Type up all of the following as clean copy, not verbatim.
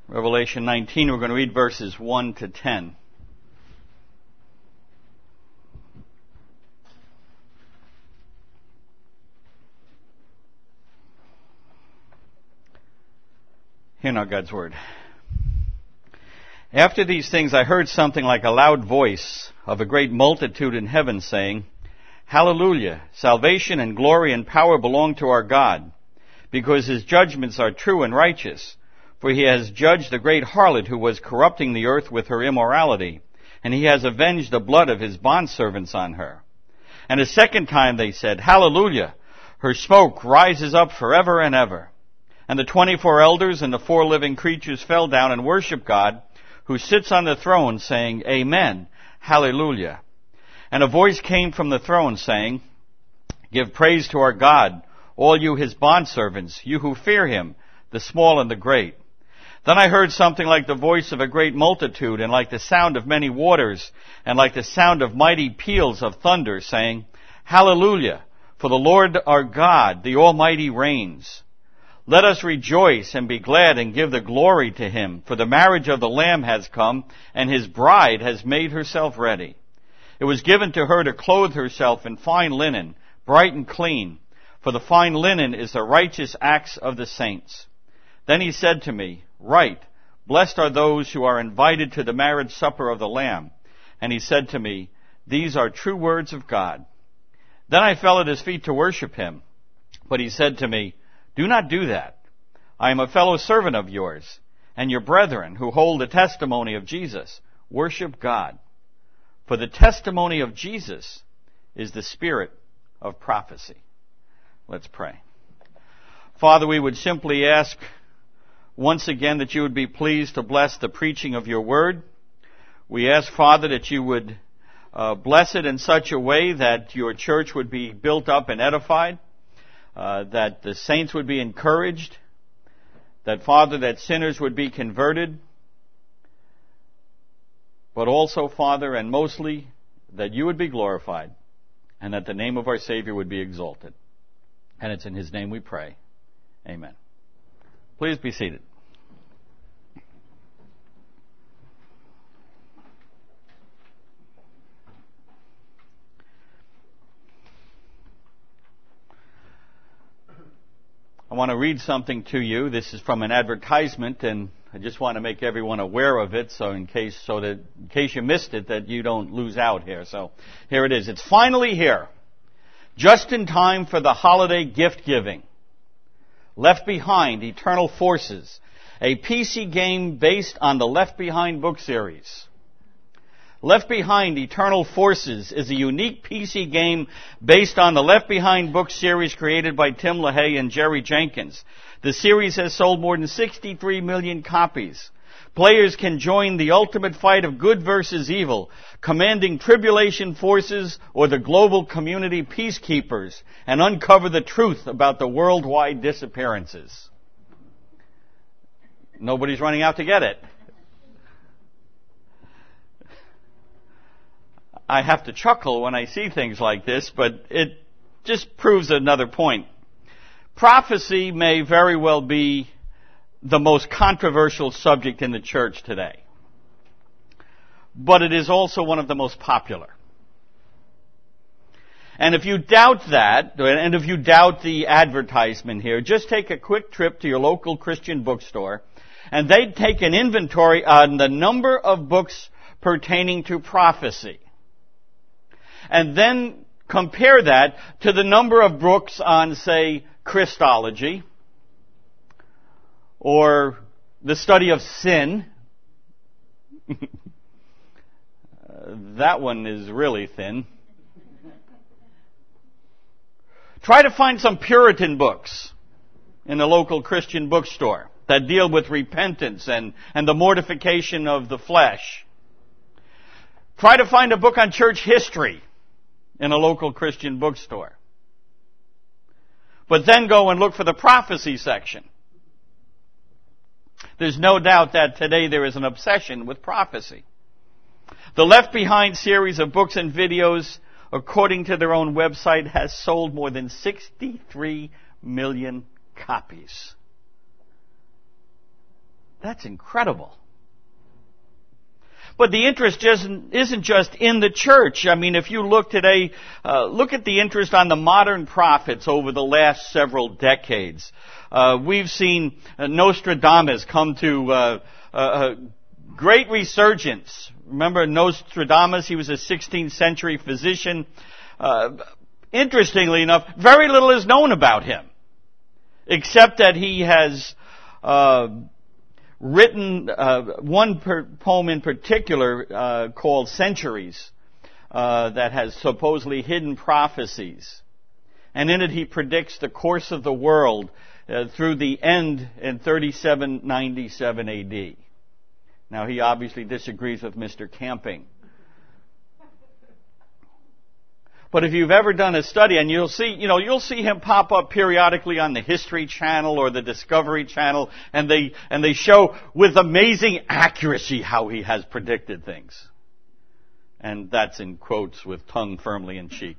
Revelation 19, we're going to read verses 1 to 10. Hear now God's word. After these things I heard something like a loud voice of a great multitude in heaven saying, Hallelujah! Salvation and glory and power belong to our God, because his judgments are true and righteous. For he has judged the great harlot who was corrupting the earth with her immorality, and he has avenged the blood of his bondservants on her. And a second time they said, Hallelujah! Her smoke rises up forever and ever. And the 24 elders and the 4 living creatures fell down and worshiped God, who sits on the throne, saying, Amen, Hallelujah. And a voice came from the throne saying, Give praise to our God, all you his bondservants, you who fear him, the small and the great. Then I heard something like the voice of a great multitude, and like the sound of many waters, and like the sound of mighty peals of thunder, saying, Hallelujah! For the Lord our God, the Almighty, reigns. Let us rejoice and be glad and give the glory to him, for the marriage of the Lamb has come, and his bride has made herself ready. It was given to her to clothe herself in fine linen, bright and clean, for the fine linen is the righteous acts of the saints. Then he said to me, Write, blessed are those who are invited to the marriage supper of the Lamb. And he said to me, These are true words of God. Then I fell at his feet to worship him. But he said to me, Do not do that. I am a fellow servant of yours, and your brethren who hold the testimony of Jesus. Worship God. For the testimony of Jesus is the spirit of prophecy. Let's pray. Father, we would simply ask once again that you would be pleased to bless the preaching of your word. We ask, Father, that you would bless it in such a way that your church would be built up and edified, that the saints would be encouraged, that, Father, that sinners would be converted, but also, Father, and mostly, that you would be glorified, and that the name of our Savior would be exalted. And it's in his name we pray. Amen. Please be seated. I want to read something to you. This is from an advertisement, and I just want to make everyone aware of it, in case you missed it, that you don't lose out here. So here it is. It's finally here, just in time for the holiday gift giving. Left Behind: Eternal Forces, a PC game based on the Left Behind book series. Left Behind: Eternal Forces is a unique PC game based on the Left Behind book series created by Tim LaHaye and Jerry Jenkins. The series has sold more than 63 million copies. Players can join the ultimate fight of good versus evil, commanding tribulation forces or the global community peacekeepers, and uncover the truth about the worldwide disappearances. Nobody's running out to get it. I have to chuckle when I see things like this, but it just proves another point. Prophecy may very well be the most controversial subject in the church today, but it is also one of the most popular. And if you doubt that, and if you doubt the advertisement here, just take a quick trip to your local Christian bookstore, and they'd take an inventory on the number of books pertaining to prophecy. And then compare that to the number of books on, say, Christology, or the study of sin. That one is really thin. Try to find some Puritan books in the local Christian bookstore that deal with repentance and the mortification of the flesh. Try to find a book on church history in a local Christian bookstore. But then go and look for the prophecy section. There's no doubt that today there is an obsession with prophecy. The Left Behind series of books and videos, according to their own website, has sold more than 63 million copies. That's incredible. But the interest isn't just in the church. I mean, if you look today, look at the interest on the modern prophets over the last several decades. We've seen Nostradamus come to great resurgence. Remember Nostradamus? He was a 16th century physician. Interestingly enough, very little is known about him, except that he has written one poem in particular called Centuries that has supposedly hidden prophecies. And in it he predicts the course of the world through the end in 3797 AD. Now he obviously disagrees with Mr. Camping. But if you've ever done a study, and you'll see him pop up periodically on the History Channel or the Discovery Channel, and they show with amazing accuracy how he has predicted things. And that's in quotes with tongue firmly in cheek.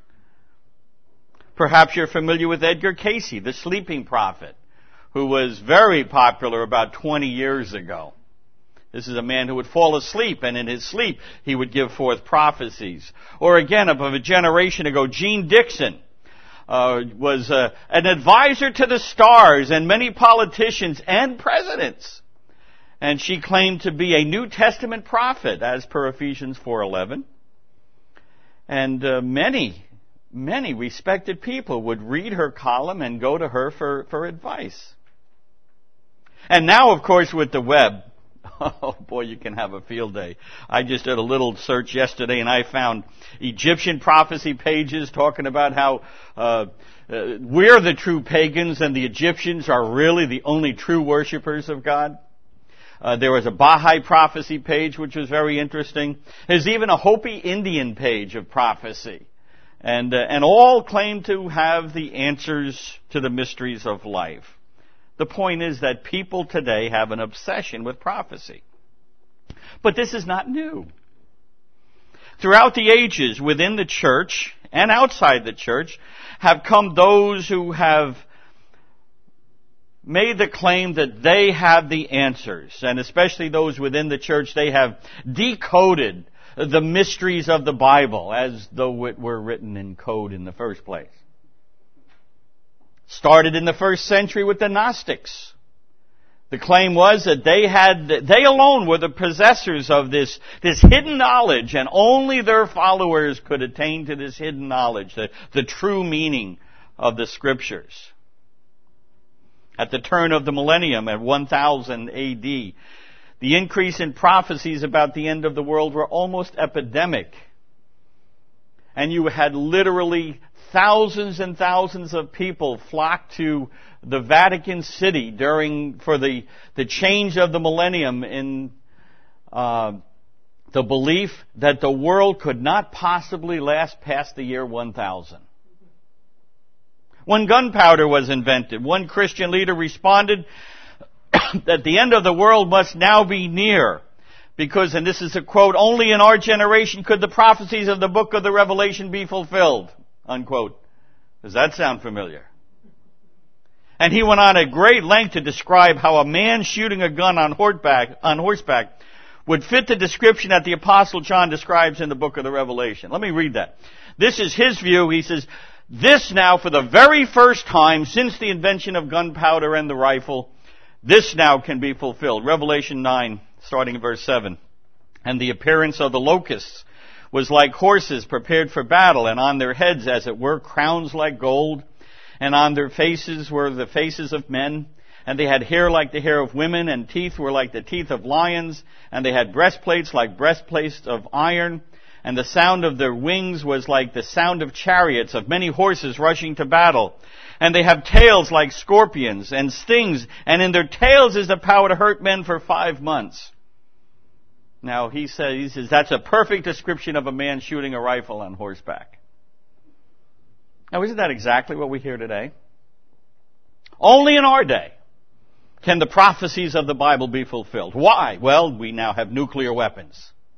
Perhaps you're familiar with Edgar Cayce, the sleeping prophet, who was very popular about 20 years ago. This is a man who would fall asleep, and in his sleep he would give forth prophecies. Or again, of a generation ago, Jean Dixon was an advisor to the stars and many politicians and presidents. And she claimed to be a New Testament prophet, as per Ephesians 4:11. And many respected people would read her column and go to her for advice. And now, of course, with the web, oh boy, you can have a field day. I just did a little search yesterday and I found Egyptian prophecy pages talking about how we're the true pagans and the Egyptians are really the only true worshipers of God. There was a Baha'i prophecy page which was very interesting. There's even a Hopi Indian page of prophecy. And all claim to have the answers to the mysteries of life. The point is that people today have an obsession with prophecy. But this is not new. Throughout the ages, within the church and outside the church, have come those who have made the claim that they have the answers. And especially those within the church, they have decoded the mysteries of the Bible as though it were written in code in the first place. Started in the first century with the Gnostics. The claim was that they alone were the possessors of this hidden knowledge, and only their followers could attain to this hidden knowledge, the true meaning of the Scriptures. At the turn of the millennium, at 1000 AD, the increase in prophecies about the end of the world were almost epidemic. And you had literally thousands and thousands of people flock to the Vatican City for the change of the millennium in the belief that the world could not possibly last past the year 1000. When gunpowder was invented, one Christian leader responded that the end of the world must now be near. Because, and this is a quote, only in our generation could the prophecies of the book of the Revelation be fulfilled. Unquote. Does that sound familiar? And he went on at great length to describe how a man shooting a gun on horseback would fit the description that the Apostle John describes in the book of the Revelation. Let me read that. This is his view. He says, this now for the very first time since the invention of gunpowder and the rifle, this now can be fulfilled. Revelation 9, starting in verse 7. And the appearance of the locusts was like horses prepared for battle, and on their heads, as it were, crowns like gold, and on their faces were the faces of men, and they had hair like the hair of women, and teeth were like the teeth of lions, and they had breastplates like breastplates of iron, and the sound of their wings was like the sound of chariots, of many horses rushing to battle. And they have tails like scorpions, and stings, and in their tails is the power to hurt men for 5 months. Now, he says that's a perfect description of a man shooting a rifle on horseback. Now, isn't that exactly what we hear today? Only in our day can the prophecies of the Bible be fulfilled. Why? Well, we now have nuclear weapons.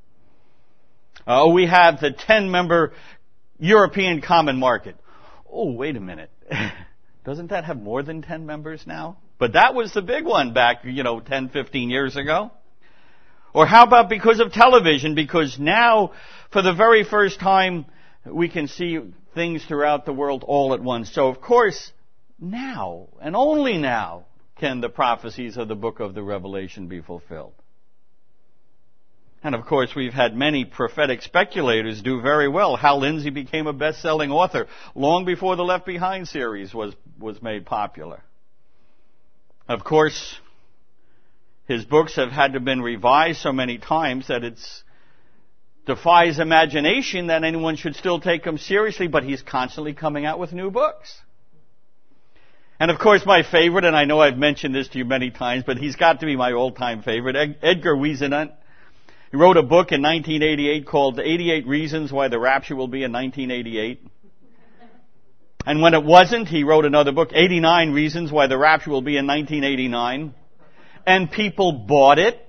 We have the 10-member European Common Market. Oh, wait a minute. Doesn't that have more than 10 members now? But that was the big one back, 10, 15 years ago. Or how about because of television? Because now, for the very first time, we can see things throughout the world all at once. So, of course, now, and only now, can the prophecies of the book of the Revelation be fulfilled. And of course, we've had many prophetic speculators do very well. Hal Lindsey became a best-selling author long before the Left Behind series was made popular. Of course, his books have had to have been revised so many times that it defies imagination that anyone should still take him seriously, but he's constantly coming out with new books. And of course, my favorite, and I know I've mentioned this to you many times, but he's got to be my all-time favorite, Edgar Whisenant. He wrote a book in 1988 called The 88 Reasons Why the Rapture Will Be in 1988. And when it wasn't, he wrote another book, 89 Reasons Why the Rapture Will Be in 1989. And people bought it.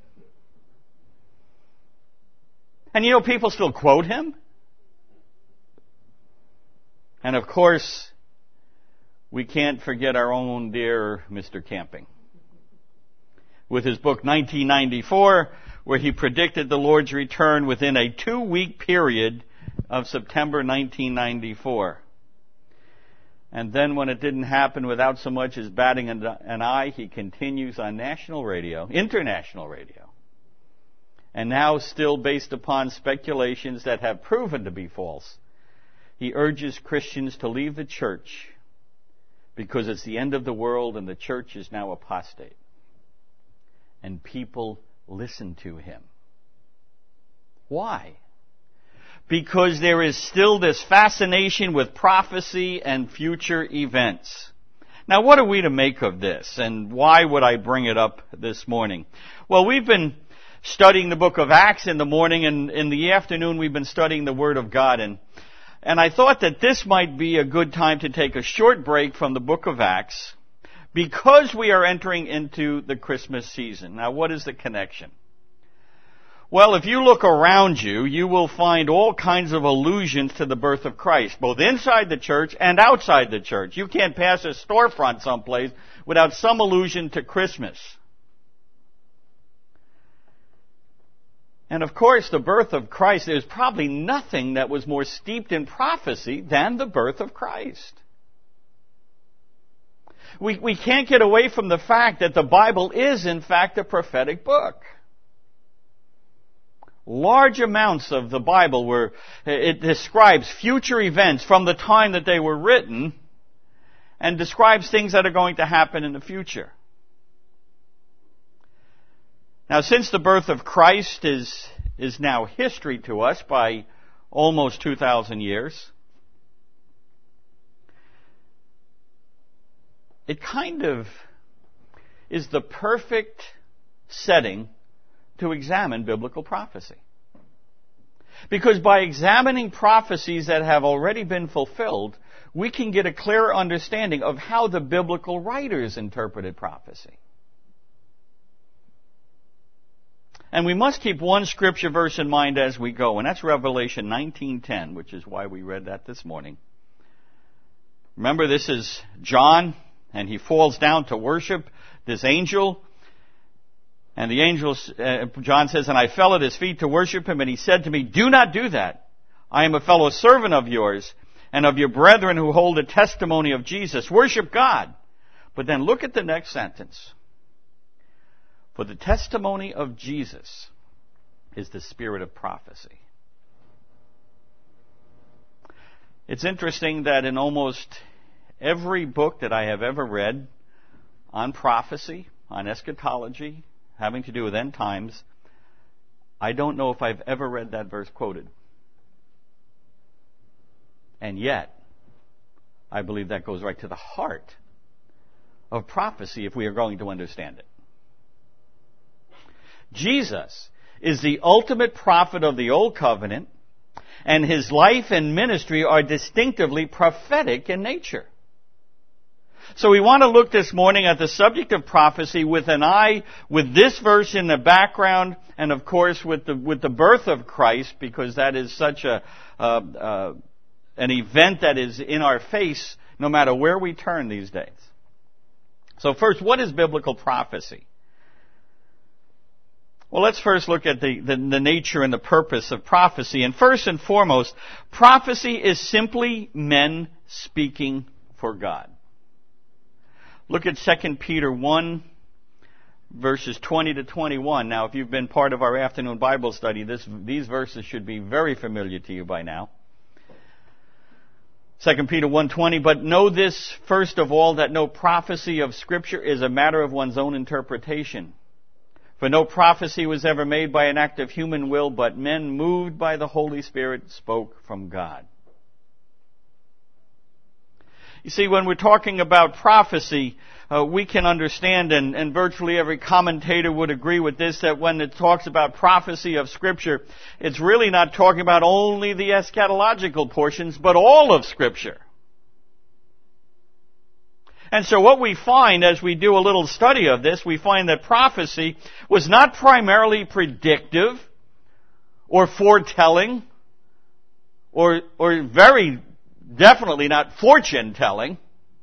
And people still quote him. And of course, we can't forget our own dear Mr. Camping. With his book 1994, where he predicted the Lord's return within a 2-week period of September 1994. And then when it didn't happen without so much as batting an eye, he continues on national radio, international radio. And now, still based upon speculations that have proven to be false, he urges Christians to leave the church because it's the end of the world and the church is now apostate. And people listen to him. Why? Because there is still this fascination with prophecy and future events. Now, what are we to make of this, and why would I bring it up this morning? Well, we've been studying the book of Acts in the morning, and in the afternoon we've been studying the Word of God, and I thought that this might be a good time to take a short break from the book of Acts, because we are entering into the Christmas season. Now, what is the connection? Well, if you look around you, you will find all kinds of allusions to the birth of Christ, both inside the church and outside the church. You can't pass a storefront someplace without some allusion to Christmas. And of course, the birth of Christ, there's probably nothing that was more steeped in prophecy than the birth of Christ. We can't get away from the fact that the Bible is, in fact, a prophetic book. Large amounts of the Bible it describes future events from the time that they were written and describes things that are going to happen in the future. Now, since the birth of Christ is now history to us by almost 2,000 years, it kind of is the perfect setting to examine biblical prophecy. Because by examining prophecies that have already been fulfilled, we can get a clearer understanding of how the biblical writers interpreted prophecy. And we must keep one scripture verse in mind as we go, and that's Revelation 19:10, which is why we read that this morning. Remember, this is John, and he falls down to worship this angel. And the angel, John says, and I fell at his feet to worship him, and he said to me, do not do that. I am a fellow servant of yours and of your brethren who hold the testimony of Jesus. Worship God. But then look at the next sentence. For the testimony of Jesus is the spirit of prophecy. It's interesting that in almost every book that I have ever read on prophecy, on eschatology, having to do with end times, I don't know if I've ever read that verse quoted. And yet, I believe that goes right to the heart of prophecy if we are going to understand it. Jesus is the ultimate prophet of the Old Covenant, and his life and ministry are distinctively prophetic in nature. So we want to look this morning at the subject of prophecy with an eye with this verse in the background, and of course with the birth of Christ, because that is such an event that is in our face no matter where we turn these days. So first, what is biblical prophecy? Well, let's first look at the nature and the purpose of prophecy. And first and foremost, prophecy is simply men speaking for God. Look at 2 Peter 1, verses 20 to 21. Now, if you've been part of our afternoon Bible study, these verses should be very familiar to you by now. 2 Peter 1:20, but know this first of all, that no prophecy of Scripture is a matter of one's own interpretation. For no prophecy was ever made by an act of human will, but men moved by the Holy Spirit spoke from God. You see, when we're talking about prophecy, we can understand, and virtually every commentator would agree with this, that when it talks about prophecy of Scripture, it's really not talking about only the eschatological portions, but all of Scripture. And so what we find as we do a little study of this, we find that prophecy was not primarily predictive or foretelling or very definitely not fortune-telling.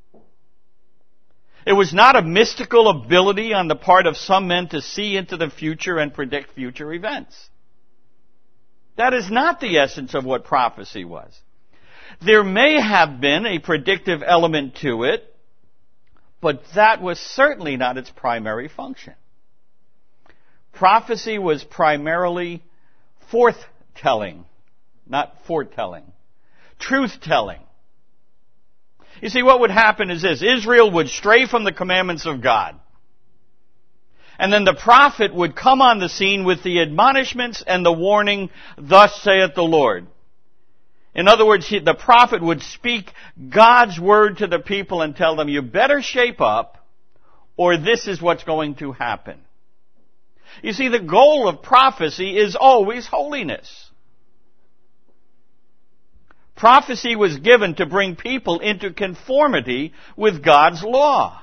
It was not a mystical ability on the part of some men to see into the future and predict future events. That is not the essence of what prophecy was. There may have been a predictive element to it, but that was certainly not its primary function. Prophecy was primarily forthtelling, not foretelling. Truth-telling. You see, what would happen is this. Israel would stray from the commandments of God. And then the prophet would come on the scene with the admonishments and the warning, thus saith the Lord. In other words, the prophet would speak God's word to the people and tell them, you better shape up, or this is what's going to happen. You see, the goal of prophecy is always holiness. Prophecy was given to bring people into conformity with God's law.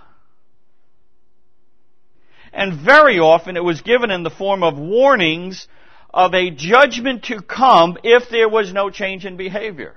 And very often it was given in the form of warnings of a judgment to come if there was no change in behavior.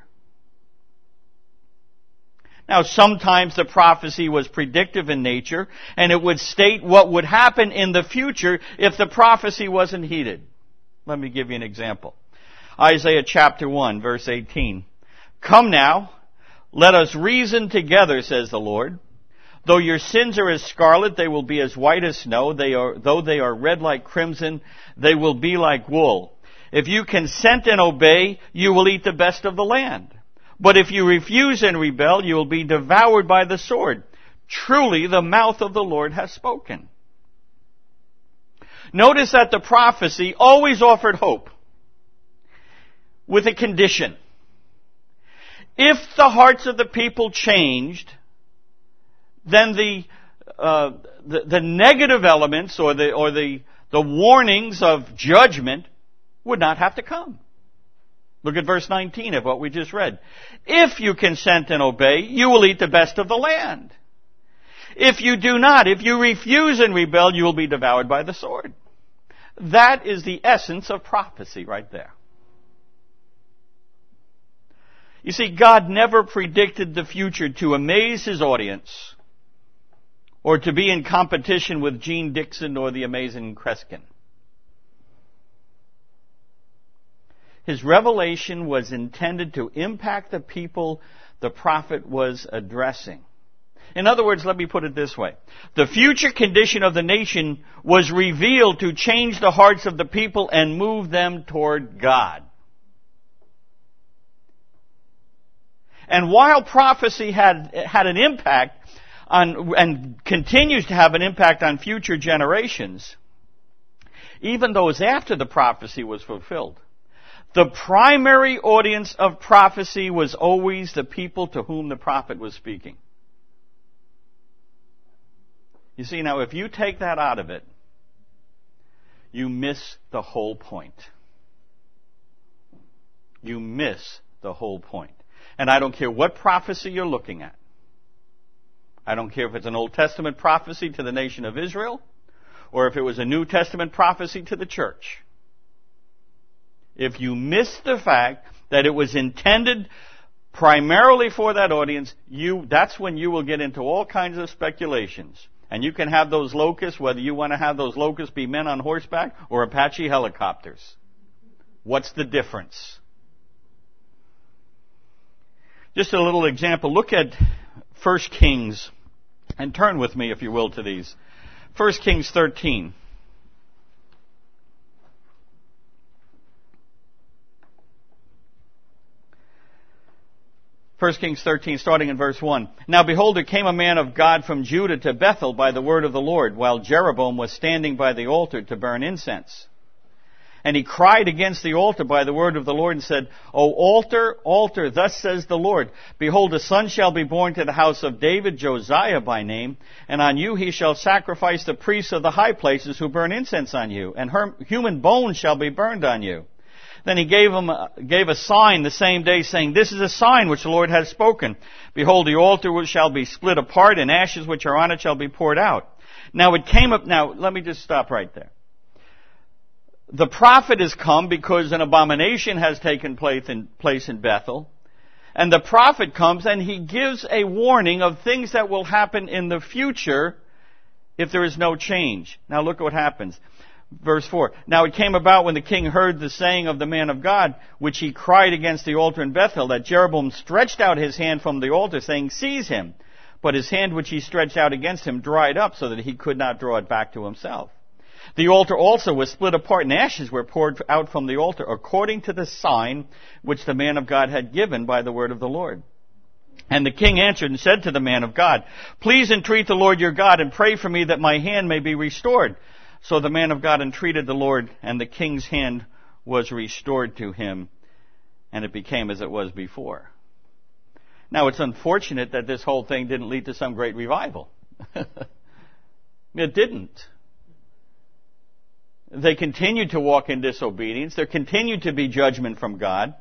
Now, sometimes the prophecy was predictive in nature, and it would state what would happen in the future if the prophecy wasn't heeded. Let me give you an example. Isaiah chapter 1, verse 18. Come now, let us reason together, says the Lord. Though your sins are as scarlet, they will be as white as snow. Though they are red like crimson, they will be like wool. If you consent and obey, you will eat the best of the land. But if you refuse and rebel, you will be devoured by the sword. Truly, the mouth of the Lord has spoken. Notice that the prophecy always offered hope with a condition. If the hearts of the people changed, then the negative elements or the warnings of judgment would not have to come. Look at verse 19 of what we just read. If you consent and obey, you will eat the best of the land. If you do not, if you refuse and rebel, you will be devoured by the sword. That is the essence of prophecy right there. You see, God never predicted the future to amaze His audience or to be in competition with Gene Dixon or the amazing Kreskin. His revelation was intended to impact the people the prophet was addressing. In other words, let me put it this way. The future condition of the nation was revealed to change the hearts of the people and move them toward God. And while prophecy had an impact on, and continues to have an impact on future generations, even those after the prophecy was fulfilled, the primary audience of prophecy was always the people to whom the prophet was speaking. You see, now if you take that out of it, you miss the whole point. You miss the whole point. And I don't care what prophecy you're looking at. I don't care if it's an Old Testament prophecy to the nation of Israel, or if it was a New Testament prophecy to the church. If you miss the fact that it was intended primarily for that audience, that's when you will get into all kinds of speculations. And you can have those locusts, whether you want to have those locusts be men on horseback or Apache helicopters. What's the difference? Just a little example. Look at 1 Kings, and turn with me, if you will, to these. 1 Kings 13. 1 Kings 13, starting in verse 1. Now behold, there came a man of God from Judah to Bethel by the word of the Lord, while Jeroboam was standing by the altar to burn incense. And he cried against the altar by the word of the Lord and said, O altar, altar, thus says the Lord, behold, a son shall be born to the house of David, Josiah by name, and on you he shall sacrifice the priests of the high places who burn incense on you, and human bones shall be burned on you. Then he gave a sign the same day, saying, This is a sign which the Lord has spoken. Behold, the altar shall be split apart, and ashes which are on it shall be poured out. Now it came up, now let me just stop right there. The prophet has come because an abomination has taken place in Bethel. And the prophet comes and he gives a warning of things that will happen in the future if there is no change. Now look at what happens. Verse 4. Now it came about when the king heard the saying of the man of God, which he cried against the altar in Bethel, that Jeroboam stretched out his hand from the altar, saying, Seize him. But his hand which he stretched out against him dried up, so that he could not draw it back to himself. The altar also was split apart, and ashes were poured out from the altar, according to the sign which the man of God had given by the word of the Lord. And the king answered and said to the man of God, Please entreat the Lord your God, and pray for me that my hand may be restored. So the man of God entreated the Lord, and the king's hand was restored to him, and it became as it was before. Now, it's unfortunate that this whole thing didn't lead to some great revival. It didn't. They continued to walk in disobedience. There continued to be judgment from God.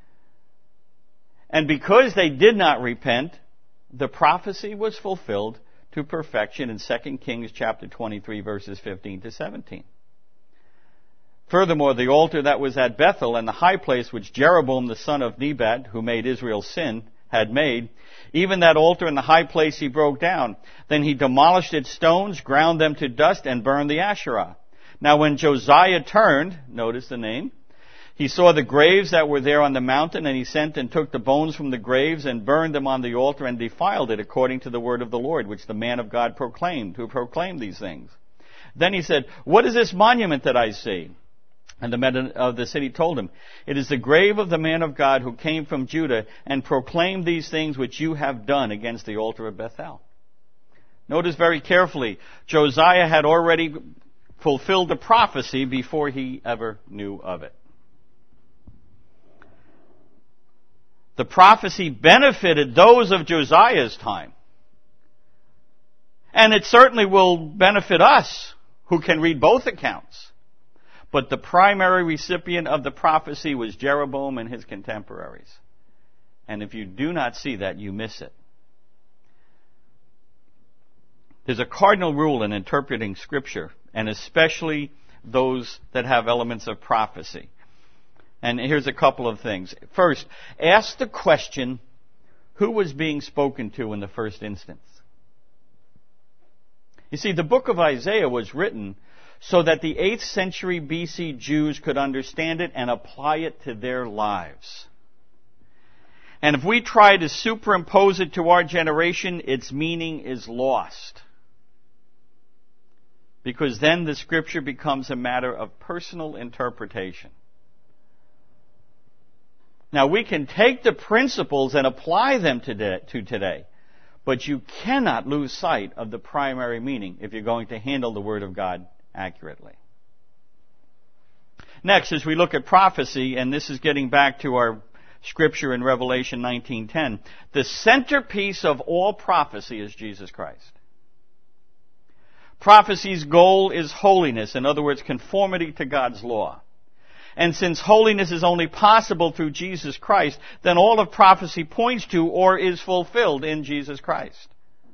And because they did not repent, the prophecy was fulfilled to perfection in 2 Kings chapter 23, verses 15 to 17. Furthermore, the altar that was at Bethel and the high place which Jeroboam the son of Nebat, who made Israel sin, had made, even that altar and the high place he broke down. Then he demolished its stones, ground them to dust, and burned the Asherah. Now when Josiah turned, notice the name, he saw the graves that were there on the mountain, and he sent and took the bones from the graves and burned them on the altar and defiled it according to the word of the Lord, which the man of God proclaimed, who proclaimed these things. Then he said, What is this monument that I see? And the men of the city told him, It is the grave of the man of God who came from Judah and proclaimed these things which you have done against the altar of Bethel. Notice very carefully, Josiah had already fulfilled the prophecy before he ever knew of it. The prophecy benefited those of Josiah's time. And it certainly will benefit us who can read both accounts. But the primary recipient of the prophecy was Jeroboam and his contemporaries. And if you do not see that, you miss it. There's a cardinal rule in interpreting Scripture, and especially those that have elements of prophecy. And here's a couple of things. First, ask the question, who was being spoken to in the first instance? You see, the book of Isaiah was written so that the 8th century BC Jews could understand it and apply it to their lives. And if we try to superimpose it to our generation, its meaning is lost. Because then the Scripture becomes a matter of personal interpretation. Now, we can take the principles and apply them to today, but you cannot lose sight of the primary meaning if you're going to handle the Word of God accurately. Next, as we look at prophecy, and this is getting back to our scripture in Revelation 19:10, the centerpiece of all prophecy is Jesus Christ. Prophecy's goal is holiness, in other words, conformity to God's law. And since holiness is only possible through Jesus Christ, then all of prophecy points to or is fulfilled in Jesus Christ.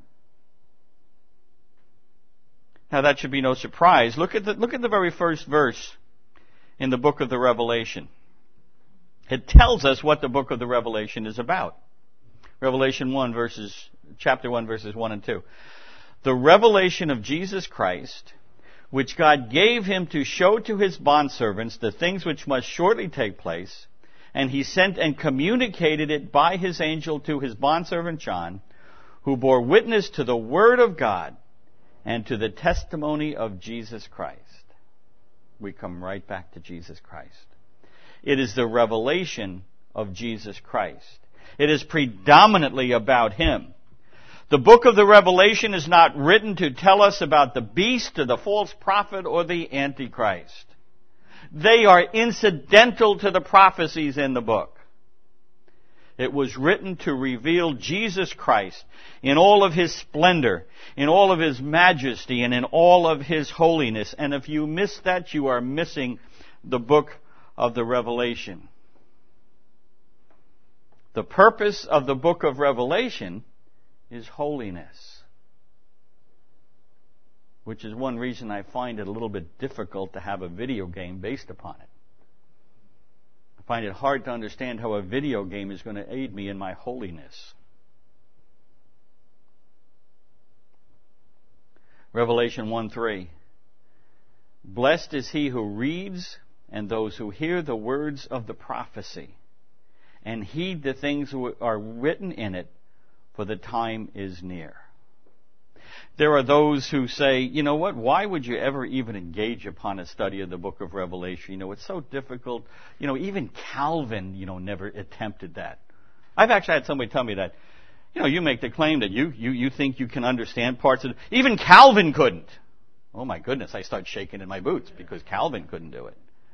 Now that should be no surprise. Look at the very first verse in the book of the Revelation. It tells us what the book of the Revelation is about. Revelation chapter 1, verses 1 and 2. the revelation of Jesus Christ, which God gave him to show to his bondservants the things which must shortly take place, and he sent and communicated it by his angel to his bondservant John, who bore witness to the word of God and to the testimony of Jesus Christ. We come right back to Jesus Christ. It is the revelation of Jesus Christ. It is predominantly about him. The book of the Revelation is not written to tell us about the beast or the false prophet or the Antichrist. They are incidental to the prophecies in the book. It was written to reveal Jesus Christ in all of his splendor, in all of his majesty, and in all of his holiness. And if you miss that, you are missing the book of the Revelation. The purpose of the book of Revelation is holiness, which is one reason I find it a little bit difficult to have a video game based upon it. I find it hard to understand how a video game is going to aid me in my holiness. Revelation 1:3. Blessed is he who reads and those who hear the words of the prophecy and heed the things that are written in it, for the time is near. There are those who say, you know what, why would you ever even engage upon a study of the book of Revelation? You know, it's so difficult. You know, even Calvin, never attempted that. I've actually had somebody tell me that, you make the claim that you think you can understand parts of it. Even Calvin couldn't. Oh my goodness, I start shaking in my boots because Calvin couldn't do it.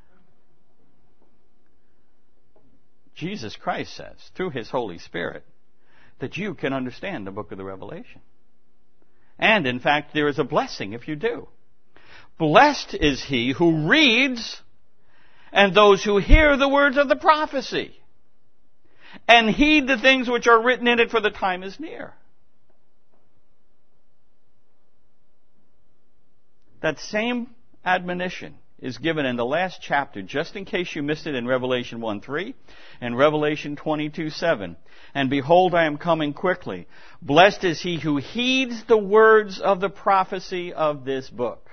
Jesus Christ says, through his Holy Spirit, that you can understand the book of the Revelation. And, in fact, there is a blessing if you do. Blessed is he who reads and those who hear the words of the prophecy and heed the things which are written in it, for the time is near. That same admonition is given in the last chapter, just in case you missed it, in Revelation 1:3 and Revelation 22:7. And behold, I am coming quickly. Blessed is he who heeds the words of the prophecy of this book.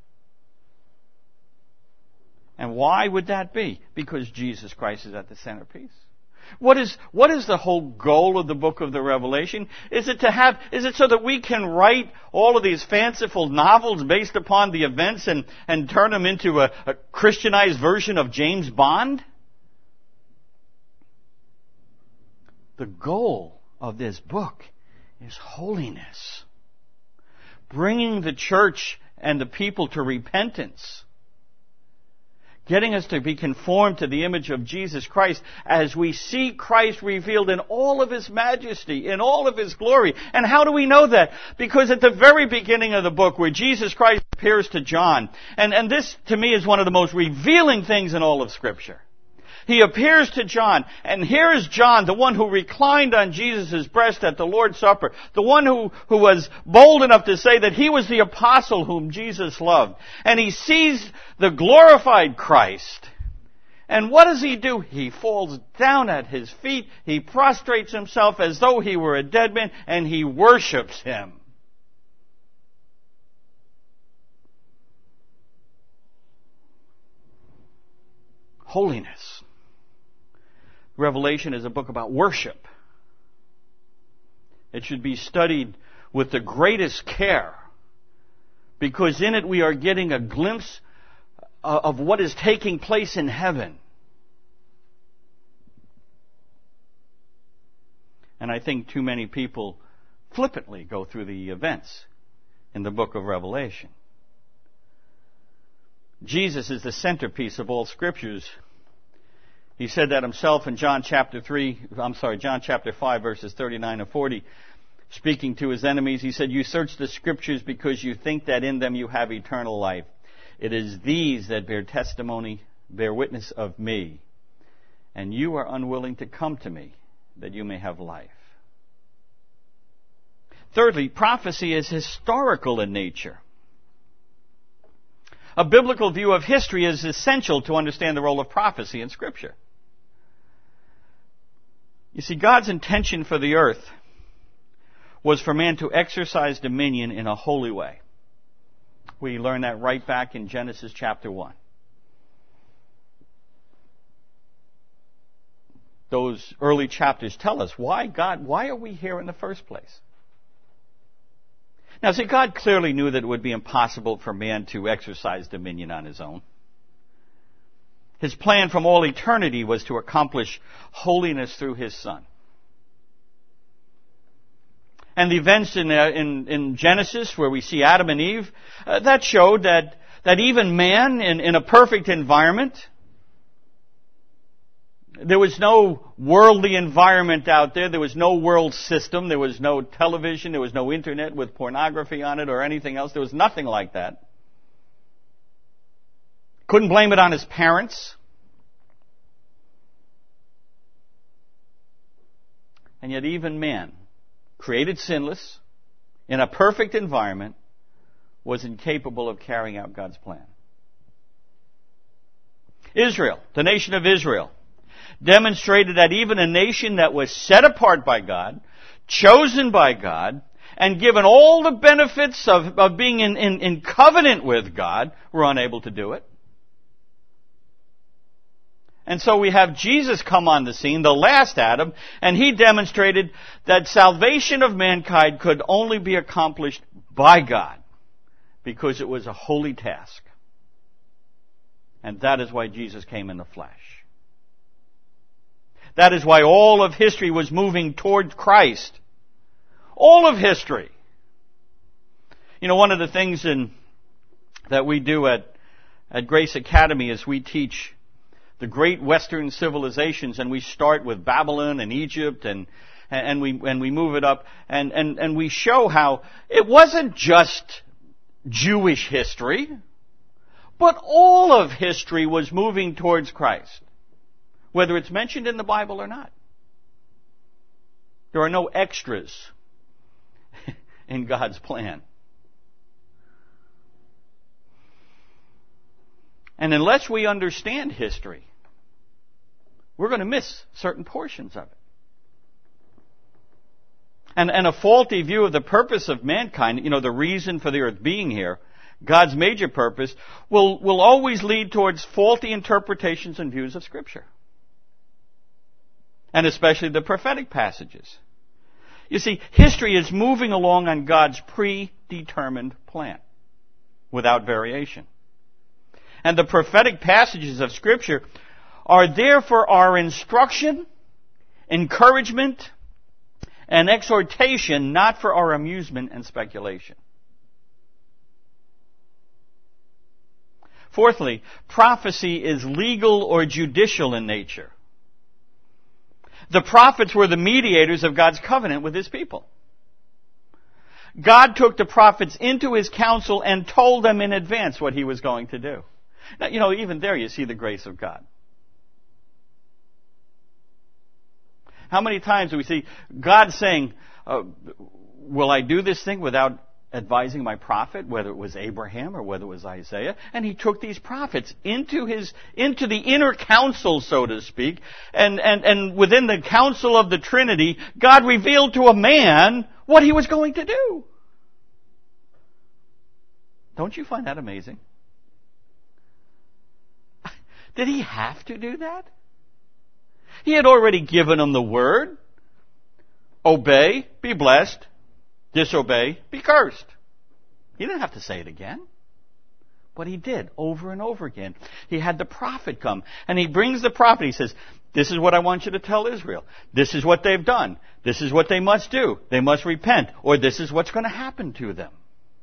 And why would that be? Because Jesus Christ is at the centerpiece. What is the whole goal of the book of the Revelation? Is it so that we can write all of these fanciful novels based upon the events and turn them into a Christianized version of James Bond? The goal of this book is holiness. Bringing the church and the people to repentance. Getting us to be conformed to the image of Jesus Christ as we see Christ revealed in all of his majesty, in all of his glory. And how do we know that? Because at the very beginning of the book, where Jesus Christ appears to John, and this to me is one of the most revealing things in all of Scripture. He appears to John, and here is John, the one who reclined on Jesus' breast at the Lord's Supper, the one who was bold enough to say that he was the apostle whom Jesus loved. And he sees the glorified Christ. And what does he do? He falls down at his feet, he prostrates himself as though he were a dead man, and he worships him. Holiness. Revelation is a book about worship. It should be studied with the greatest care, because in it we are getting a glimpse of what is taking place in heaven. And I think too many people flippantly go through the events in the book of Revelation. Jesus is the centerpiece of all Scriptures. He said that himself in John chapter 5, verses 39 and 40. Speaking to his enemies, he said, "You search the Scriptures because you think that in them you have eternal life. It is these that bear witness of me. And you are unwilling to come to me, that you may have life." Thirdly, prophecy is historical in nature. A biblical view of history is essential to understand the role of prophecy in Scripture. You see, God's intention for the earth was for man to exercise dominion in a holy way. We learn that right back in Genesis chapter 1. Those early chapters tell us why are we here in the first place? Now, see, God clearly knew that it would be impossible for man to exercise dominion on his own. His plan from all eternity was to accomplish holiness through His Son. And the events in Genesis, where we see Adam and Eve, that showed that even man, in a perfect environment, there was no worldly environment out there. There was no world system. There was no television. There was no internet with pornography on it or anything else. There was nothing like that. Couldn't blame it on his parents. And yet even man, created sinless, in a perfect environment, was incapable of carrying out God's plan. Israel, the nation of Israel, demonstrated that even a nation that was set apart by God, chosen by God, and given all the benefits of being in covenant with God, were unable to do it. And so we have Jesus come on the scene, the last Adam, and He demonstrated that salvation of mankind could only be accomplished by God, because it was a holy task. And that is why Jesus came in the flesh. That is why all of history was moving toward Christ. All of history. You know, one of the things that we do at Grace Academy is we teach the great Western civilizations, and we start with Babylon and Egypt, and we move it up, and we show how it wasn't just Jewish history, but all of history was moving towards Christ, whether it's mentioned in the Bible or not. There are no extras in God's plan. And unless we understand history, we're going to miss certain portions of it. And a faulty view of the purpose of mankind, you know, the reason for the earth being here, God's major purpose, will always lead towards faulty interpretations and views of Scripture. And especially the prophetic passages. You see, history is moving along on God's predetermined plan, without variation. And the prophetic passages of Scripture are there for our instruction, encouragement, and exhortation, not for our amusement and speculation. Fourthly, prophecy is legal or judicial in nature. The prophets were the mediators of God's covenant with His people. God took the prophets into His counsel and told them in advance what He was going to do. Now, you know, even there you see the grace of God. How many times do we see God saying, will I do this thing without advising my prophet, whether it was Abraham or whether it was Isaiah? And He took these prophets into the inner council, so to speak, and within the council of the Trinity, God revealed to a man what He was going to do. Don't you find that amazing? Did He have to do that? He had already given them the word. Obey, be blessed. Disobey, be cursed. He didn't have to say it again. But He did, over and over again. He had the prophet come, and He brings the prophet. He says, this is what I want you to tell Israel. This is what they've done. This is what they must do. They must repent, or this is what's going to happen to them.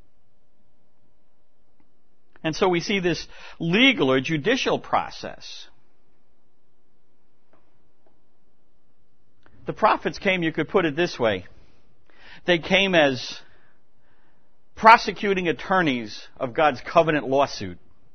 And so we see this legal or judicial process. The prophets came, you could put it this way, they came as prosecuting attorneys of God's covenant lawsuit.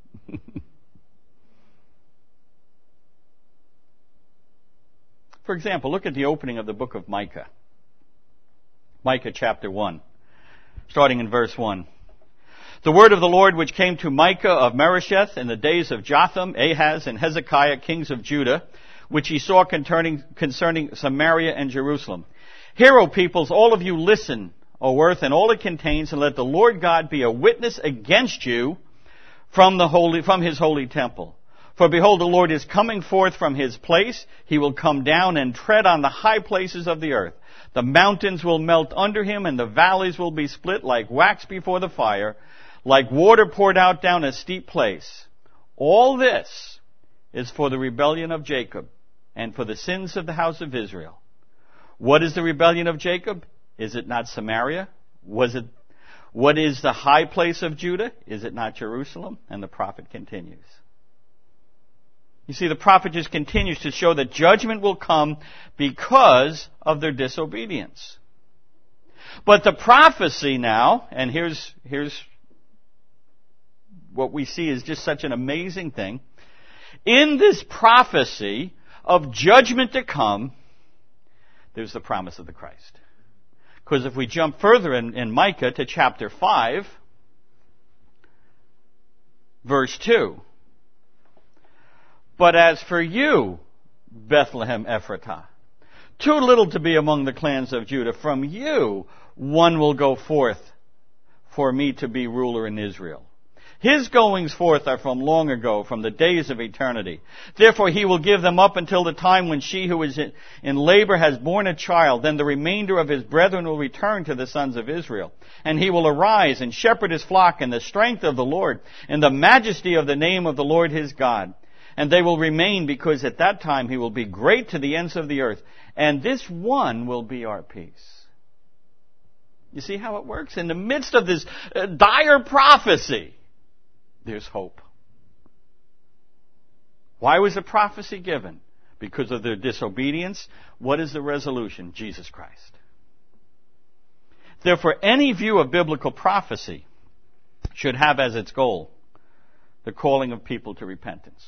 For example, look at the opening of the book of Micah. Micah chapter 1, starting in verse 1. The word of the Lord which came to Micah of Meresheth in the days of Jotham, Ahaz, and Hezekiah, kings of Judah, which he saw concerning Samaria and Jerusalem. Hear, O peoples, all of you listen, O earth, and all it contains, and let the Lord God be a witness against you from his holy temple. For behold, the Lord is coming forth from his place. He will come down and tread on the high places of the earth. The mountains will melt under him, and the valleys will be split like wax before the fire, like water poured out down a steep place. All this is for the rebellion of Jacob and for the sins of the house of Israel. What is the rebellion of Jacob? Is it not Samaria? What is the high place of Judah? Is it not Jerusalem? And the prophet continues. You see, the prophet just continues to show that judgment will come because of their disobedience. But the prophecy now, and here's what we see is just such an amazing thing. In this prophecy of judgment to come, there's the promise of the Christ. Because if we jump further in Micah to chapter 5, verse 2, but as for you, Bethlehem Ephratah, too little to be among the clans of Judah, from you one will go forth for me to be ruler in Israel. His goings forth are from long ago, from the days of eternity. Therefore he will give them up until the time when she who is in labor has borne a child. Then the remainder of his brethren will return to the sons of Israel. And he will arise and shepherd his flock in the strength of the Lord, in the majesty of the name of the Lord his God. And they will remain, because at that time he will be great to the ends of the earth. And this one will be our peace. You see how it works? In the midst of this dire prophecy, there's hope. Why was the prophecy given? Because of their disobedience. What is the resolution? Jesus Christ. Therefore, any view of biblical prophecy should have as its goal the calling of people to repentance.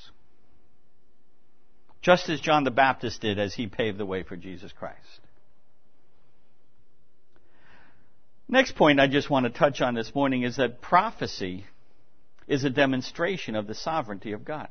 Just as John the Baptist did as he paved the way for Jesus Christ. Next point I just want to touch on this morning is that prophecy is a demonstration of the sovereignty of God.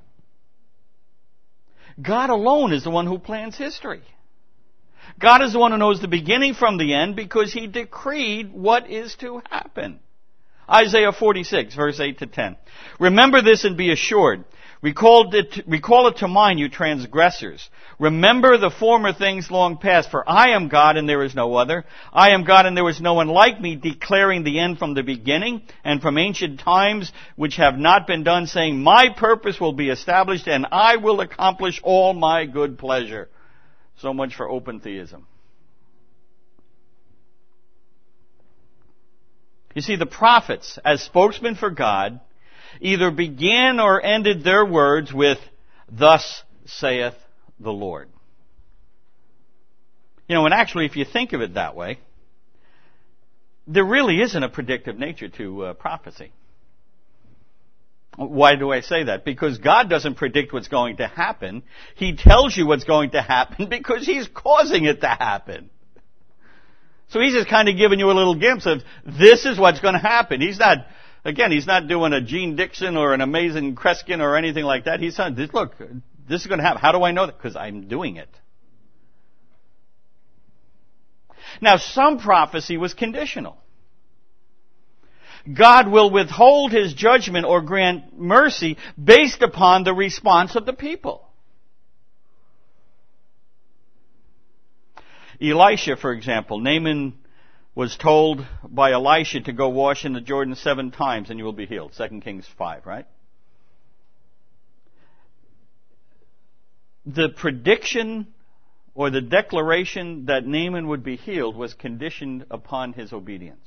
God alone is the one who plans history. God is the one who knows the beginning from the end because he decreed what is to happen. Isaiah 46, verse 8 to 10. Remember this and be assured. Recall it to mind, you transgressors. Remember the former things long past, for I am God and there is no other. I am God and there is no one like me, declaring the end from the beginning and from ancient times which have not been done, saying, my purpose will be established and I will accomplish all my good pleasure. So much for open theism. You see, the prophets, as spokesmen for God, either began or ended their words with, thus saith the Lord. You know, and actually, if you think of it that way, there really isn't a predictive nature to prophecy. Why do I say that? Because God doesn't predict what's going to happen. He tells you what's going to happen because He's causing it to happen. So He's just kind of giving you a little glimpse of, this is what's going to happen. He's not doing a Gene Dixon or an Amazing Kreskin or anything like that. He's saying, look, this is going to happen. How do I know that? Because I'm doing it. Now, some prophecy was conditional. God will withhold His judgment or grant mercy based upon the response of the people. Elisha, for example, Naaman was told by Elisha to go wash in the Jordan 7 times and you will be healed. 2 Kings 5, right? The prediction or the declaration that Naaman would be healed was conditioned upon his obedience.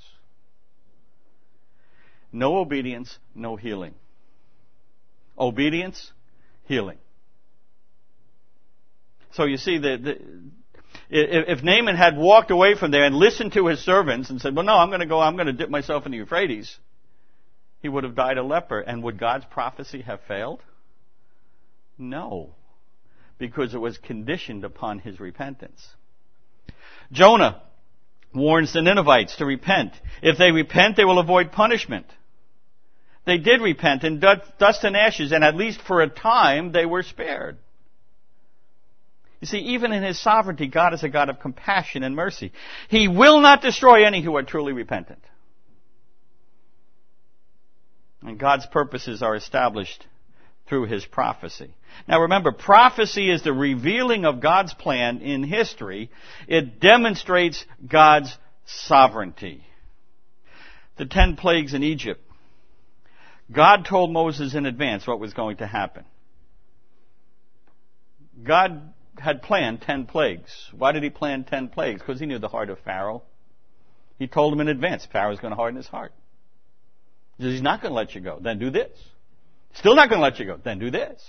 No obedience, no healing. Obedience, healing. So you see, if Naaman had walked away from there and listened to his servants and said, well, no, I'm going to dip myself in the Euphrates, he would have died a leper. And would God's prophecy have failed? No, because it was conditioned upon his repentance. Jonah warns the Ninevites to repent. If they repent, they will avoid punishment. They did repent in dust and ashes, and at least for a time they were spared. You see, even in His sovereignty, God is a God of compassion and mercy. He will not destroy any who are truly repentant. And God's purposes are established through His prophecy. Now remember, prophecy is the revealing of God's plan in history. It demonstrates God's sovereignty. The 10 plagues in Egypt. God told Moses in advance what was going to happen. God had planned 10 plagues. Why did He plan 10 plagues? Because He knew the heart of Pharaoh. He told him in advance, Pharaoh's going to harden his heart. He says, he's not going to let you go. Then do this. Still not going to let you go. Then do this.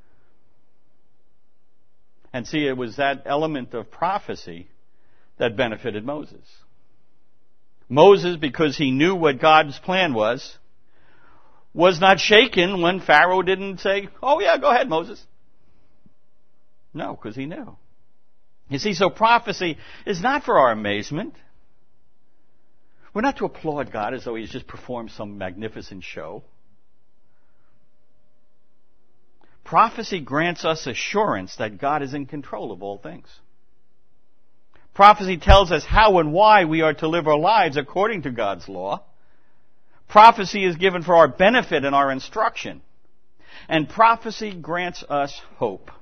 And see, it was that element of prophecy that benefited Moses. Moses, because he knew what God's plan was not shaken when Pharaoh didn't say, oh yeah, go ahead, Moses. No, because he knew. You see, so prophecy is not for our amazement. We're not to applaud God as though He's just performed some magnificent show. Prophecy grants us assurance that God is in control of all things. Prophecy tells us how and why we are to live our lives according to God's law. Prophecy is given for our benefit and our instruction. And prophecy grants us hope.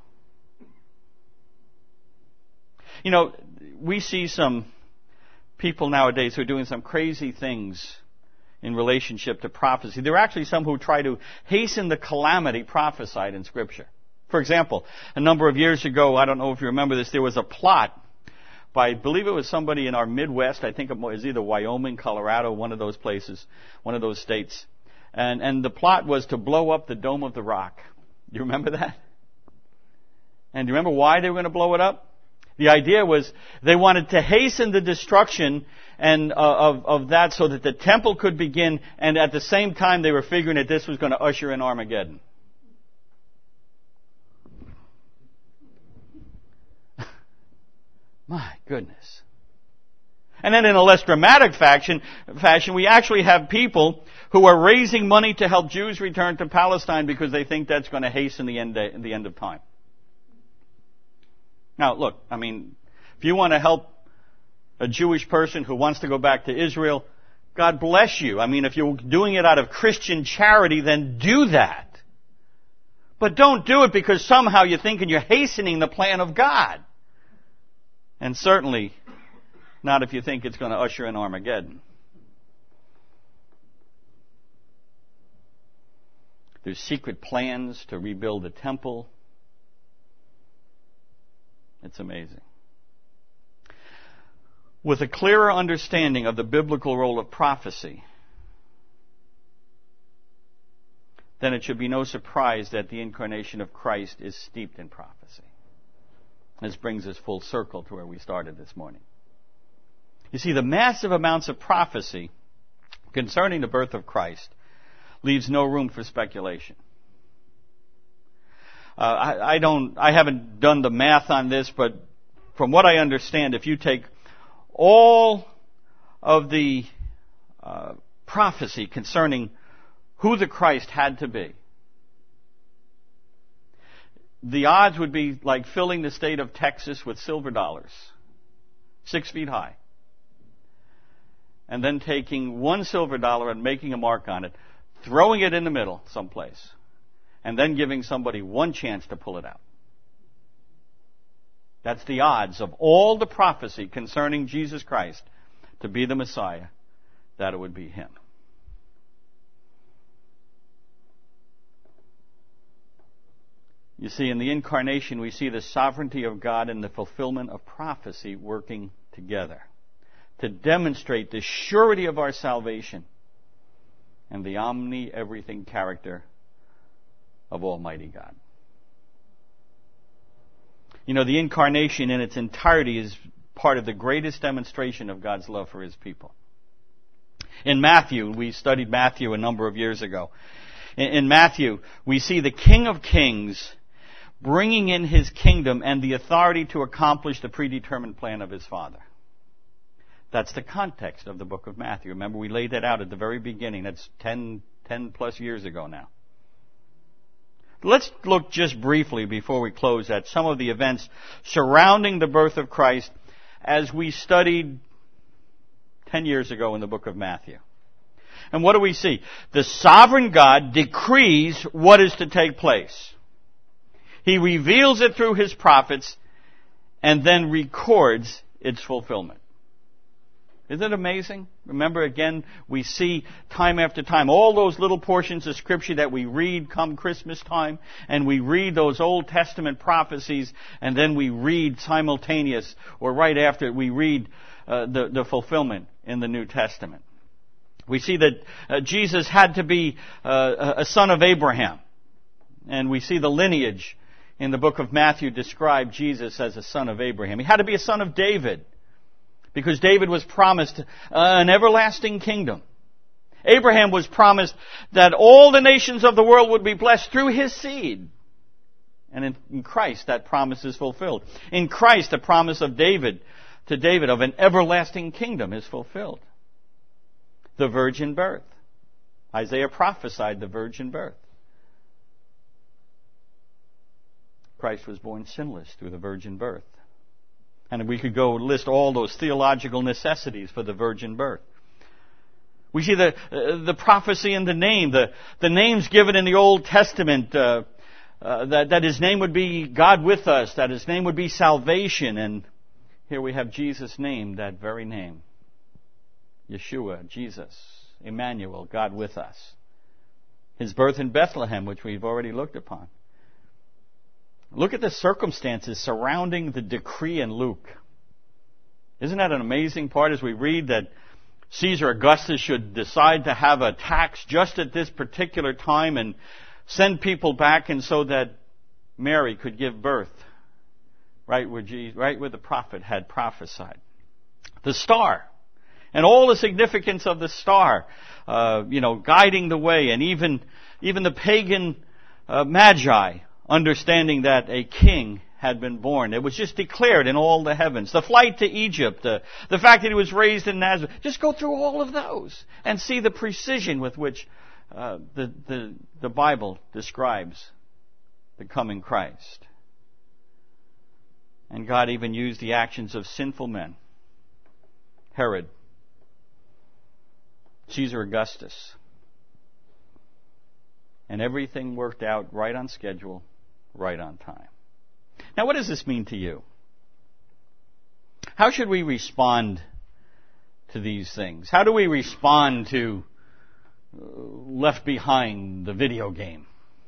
You know, we see some people nowadays who are doing some crazy things in relationship to prophecy. There are actually some who try to hasten the calamity prophesied in Scripture. For example, a number of years ago, I don't know if you remember this, there was a plot by, I believe it was somebody in our Midwest, I think it was either Wyoming, Colorado, one of those places, one of those states. And the plot was to blow up the Dome of the Rock. Do you remember that? And do you remember why they were going to blow it up? The idea was they wanted to hasten the destruction and of that so that the temple could begin, and at the same time they were figuring that this was going to usher in Armageddon. My goodness. And then in a less dramatic fashion, we actually have people who are raising money to help Jews return to Palestine because they think that's going to hasten the end of time. Now, look, I mean, if you want to help a Jewish person who wants to go back to Israel, God bless you. I mean, if you're doing it out of Christian charity, then do that. But don't do it because somehow you're thinking you're hastening the plan of God. And certainly not if you think it's going to usher in Armageddon. There's secret plans to rebuild the temple. It's amazing. With a clearer understanding of the biblical role of prophecy, then it should be no surprise that the incarnation of Christ is steeped in prophecy. This brings us full circle to where we started this morning. You see, the massive amounts of prophecy concerning the birth of Christ leaves no room for speculation. I haven't done the math on this, but from what I understand, if you take all of the prophecy concerning who the Christ had to be, the odds would be like filling the state of Texas with silver dollars, 6 feet high, and then taking one silver dollar and making a mark on it, throwing it in the middle someplace, and then giving somebody one chance to pull it out. That's the odds of all the prophecy concerning Jesus Christ to be the Messiah, that it would be Him. You see, in the incarnation, we see the sovereignty of God and the fulfillment of prophecy working together to demonstrate the surety of our salvation and the omni-everything character of Almighty God. You know, the incarnation in its entirety is part of the greatest demonstration of God's love for His people. In Matthew, we studied Matthew a number of years ago. In Matthew, we see the King of Kings bringing in His kingdom and the authority to accomplish the predetermined plan of His Father. That's the context of the book of Matthew. Remember, we laid that out at the very beginning. That's 10 plus years ago now. Let's look just briefly before we close at some of the events surrounding the birth of Christ as we studied 10 years ago in the book of Matthew. And what do we see? The sovereign God decrees what is to take place. He reveals it through His prophets and then records its fulfillment. Isn't it amazing? Remember again, we see time after time all those little portions of Scripture that we read come Christmas time, and we read those Old Testament prophecies, and then we read simultaneous, or right after, we read the fulfillment in the New Testament. We see that Jesus had to be a son of Abraham, and we see the lineage in the book of Matthew describe Jesus as a son of Abraham. He had to be a son of David, because David was promised an everlasting kingdom. Abraham was promised that all the nations of the world would be blessed through his seed. And in Christ, that promise is fulfilled. In Christ, the promise of David to David of an everlasting kingdom is fulfilled. The virgin birth. Isaiah prophesied the virgin birth. Christ was born sinless through the virgin birth. And we could go list all those theological necessities for the virgin birth. We see the prophecy in the name, the names given in the Old Testament, that His name would be God with us, that His name would be salvation. And here we have Jesus' name, that very name. Yeshua, Jesus, Emmanuel, God with us. His birth in Bethlehem, which we've already looked upon. Look at the circumstances surrounding the decree in Luke. Isn't that an amazing part as we read that Caesar Augustus should decide to have a tax just at this particular time and send people back, and so that Mary could give birth right where the prophet had prophesied. The star and all the significance of the star, guiding the way, and even the pagan magi understanding that a king had been born. It was just declared in all the heavens. The flight to Egypt, the fact that He was raised in Nazareth. Just go through all of those and see the precision with which the Bible describes the coming Christ. And God even used the actions of sinful men. Herod, Caesar Augustus. And everything worked out right on schedule, right on time. Now, what does this mean to you? How should we respond to these things? How do we respond to Left Behind, the video game?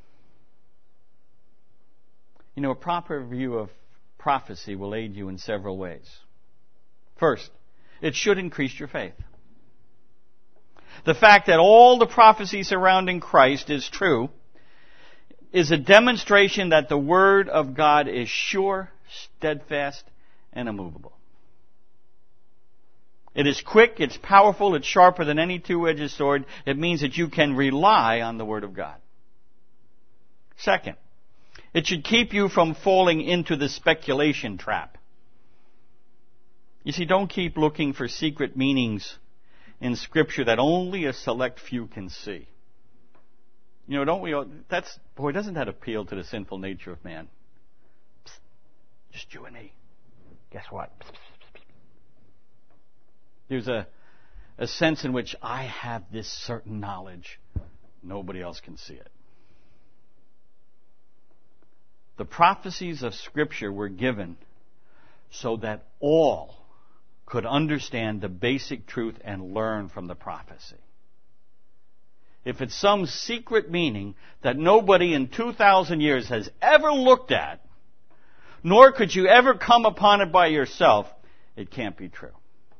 A proper view of prophecy will aid you in several ways. First, it should increase your faith. The fact that all the prophecy surrounding Christ is true is a demonstration that the Word of God is sure, steadfast, and immovable. It is quick, it's powerful, it's sharper than any two-edged sword. It means that you can rely on the Word of God. Second, it should keep you from falling into the speculation trap. You see, don't keep looking for secret meanings in Scripture that only a select few can see. Don't we all, doesn't that appeal to the sinful nature of man? Psst, just you and me. Guess what? Psst, psst, psst. There's a sense in which I have this certain knowledge. Nobody else can see it. The prophecies of Scripture were given so that all could understand the basic truth and learn from the prophecy. If it's some secret meaning that nobody in 2,000 years has ever looked at, nor could you ever come upon it by yourself, it can't be true.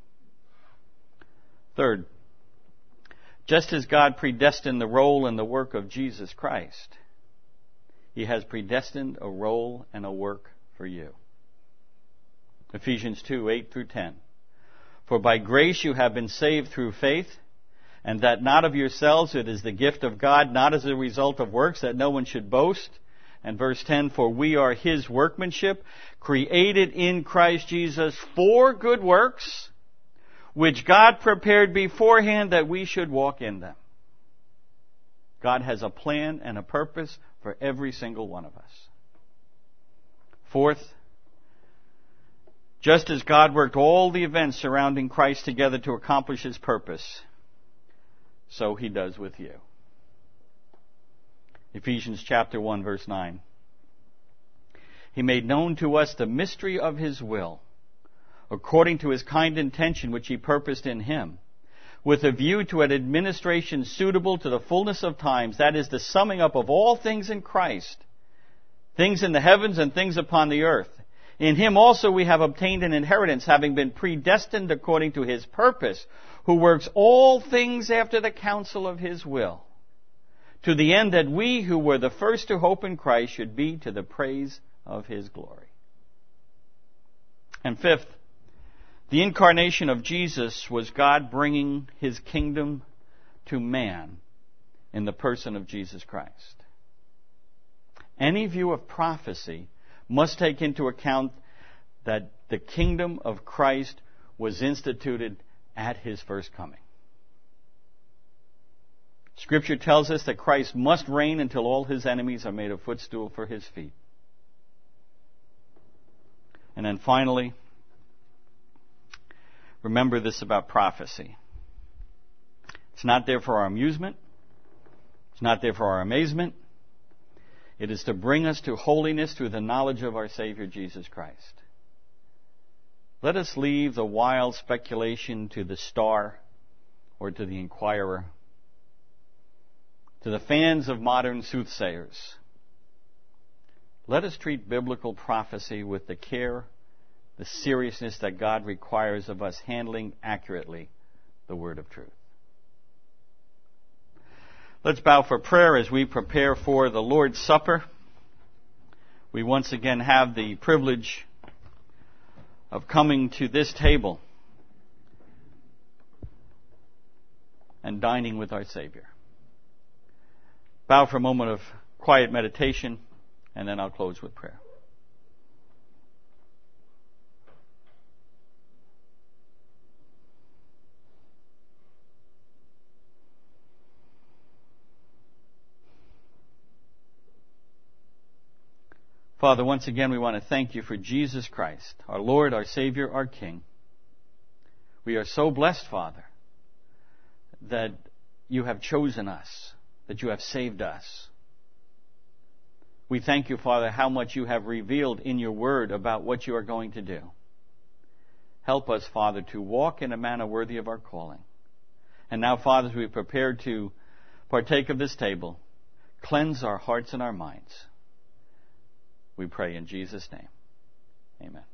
Third, just as God predestined the role and the work of Jesus Christ, He has predestined a role and a work for you. Ephesians 2:8-10. For by grace you have been saved through faith, and that not of yourselves, it is the gift of God, not as a result of works, that no one should boast. And verse 10, for we are His workmanship, created in Christ Jesus for good works, which God prepared beforehand that we should walk in them. God has a plan and a purpose for every single one of us. Fourth, just as God worked all the events surrounding Christ together to accomplish His purpose, so He does with you. Ephesians chapter 1, verse 9. He made known to us the mystery of His will, according to His kind intention which He purposed in Him, with a view to an administration suitable to the fullness of times, that is, the summing up of all things in Christ, things in the heavens and things upon the earth. In Him also we have obtained an inheritance, having been predestined according to His purpose, who works all things after the counsel of His will, to the end that we who were the first to hope in Christ should be to the praise of His glory. And fifth, the incarnation of Jesus was God bringing His kingdom to man in the person of Jesus Christ. Any view of prophecy must take into account that the kingdom of Christ was instituted at His first coming. Scripture tells us that Christ must reign until all His enemies are made a footstool for His feet. And then finally, remember this about prophecy. It's not there for our amusement. It's not there for our amazement. It is to bring us to holiness through the knowledge of our Savior Jesus Christ. Let us leave the wild speculation to the Star or to the Inquirer, to the fans of modern soothsayers. Let us treat biblical prophecy with the care, the seriousness that God requires of us, handling accurately the word of truth. Let's bow for prayer as we prepare for the Lord's Supper. We once again have the privilege of coming to this table and dining with our Savior. Bow for a moment of quiet meditation, and then I'll close with prayer. Father, once again we want to thank You for Jesus Christ, our Lord, our Savior, our King. We are so blessed, Father, that You have chosen us, that You have saved us. We thank You, Father, how much You have revealed in Your Word about what You are going to do. Help us, Father, to walk in a manner worthy of our calling. And now, Father, as we prepare to partake of this table, cleanse our hearts and our minds. We pray in Jesus' name. Amen.